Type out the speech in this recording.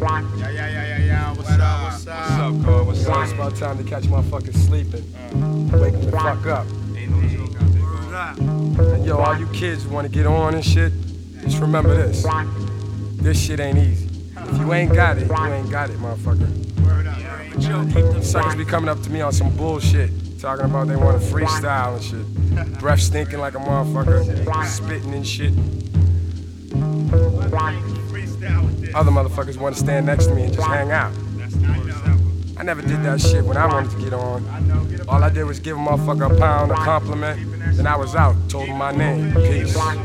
What's up? What's up, Carl? What's up? It's about time to catch motherfuckers sleeping. Wake them the fuck up. Ain't no joke out there. And yo, all you kids who wanna get on and shit, just remember this. This shit ain't easy. If you ain't got it, you ain't got it, motherfucker. Suckers be coming up to me on some bullshit, talking about they want to freestyle and shit. Breath stinking like a motherfucker, spitting and shit. Other motherfuckers want to stand next to me and just hang out. I never did that shit when I wanted to get on. All I did was give a motherfucker a pound, a compliment, then I was out, told him my name. Peace.